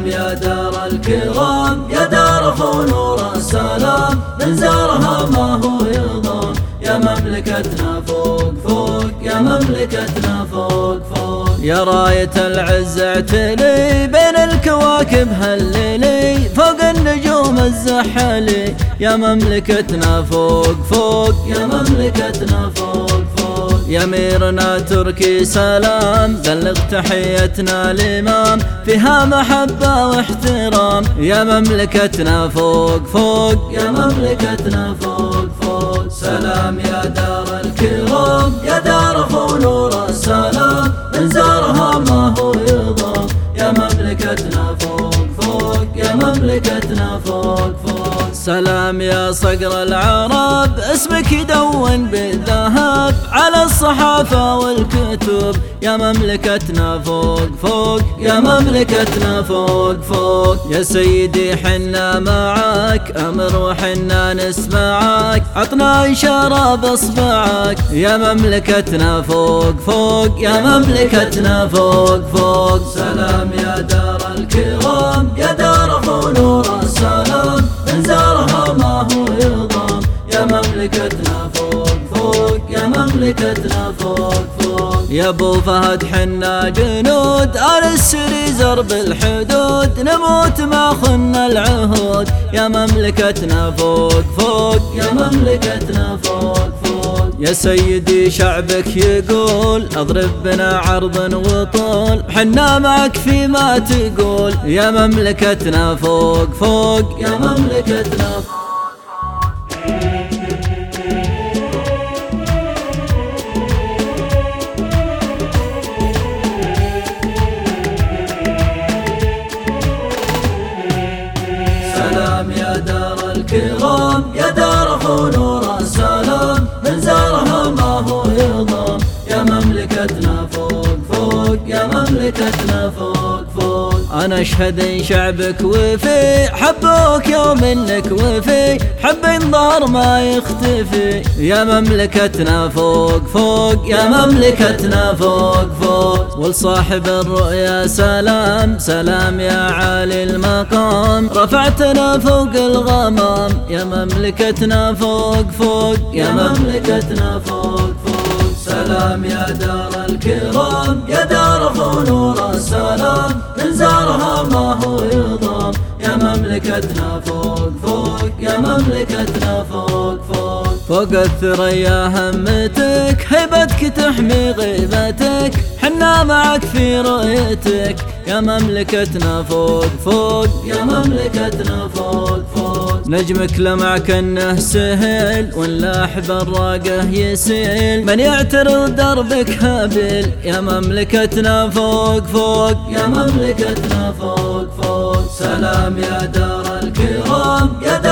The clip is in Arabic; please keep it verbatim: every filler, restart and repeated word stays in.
سلام يا دار الكرام يا دار ونور السلام، من زارها ما هو يضام، يا مملكتنا فوق فوق، يا مملكتنا فوق فوق. يا راية العز اعتلي بين الكواكب هللي، فوق النجوم الزحلي، يا مملكتنا فوق فوق، يا مملكتنا فوق فوق. يا أميرنا تركي سلام، بلغ تحيتنا الإمام، فيها محبة واحترام، يا مملكتنا فوق فوق، يا مملكتنا فوق فوق. سلام يا دار الكرام يا دار ونور السلام، من زارها ما هو يضام، يا مملكتنا فوق فوق، يا مملكتنا فوق فوق. سلام يا صقر العرب، اسمك يدون بالذهب على الصحافة والكتب، يا مملكتنا فوق فوق، يا مملكتنا فوق فوق. يا سيدي حنا معاك أمر وحنا نسمعك، عطنا إشارة بإصبعك، يا مملكتنا فوق فوق، يا مملكتنا فوق فوق. سلام يا دار الكرام يا دار ونور السلام، من زارها ما هو يضام، يا مملكتنا فوق فوق، يا مملكتنا فوق فوق. يا ابو فهد حنا جنود آل السري زرب الحدود، نموت ما خنا العهود، يا مملكتنا فوق فوق، يا مملكتنا فوق فوق. يا سيدي شعبك يقول اضرب بنا عرض وطول، حنا معك فيما تقول، يا مملكتنا فوق فوق، يا مملكتنا فوق. سلام يا دار الكرام يا دار ونور السلام، من زارها ما هو يضام، يا مملكتنا فوق فوق، يا مملكتنا فوق فوق. أنا أشهد إن شعبك وفي، حبوك يوم إنك وفي، حب ظهر ما يختفي، يا مملكتنا فوق فوق، يا مملكتنا فوق فوق. ولصاحب الرؤيا سلام، سلام يا عالي المقام، رفعتنا فوق الغمام، يا مملكتنا فوق فوق، يا مملكتنا فوق فوق. سلام يا دار الكرام يا دار ونور السلام، من زارها ما هو يضام، يا مملكتنا فوق فوق، يا مملكتنا فوق فوق. فوق الثريا همتك، هيبتك تحمي غيبتك، حنا معك في رؤيتك، يا مملكتنا فوق فوق، يا مملكتنا فوق فوق. نجمك لمع كأنه سهل، واللاح براقه يسيل، من يعترض دربك هابل، يا مملكتنا فوق فوق، يا مملكتنا فوق فوق. سلام يا دار الكرام يا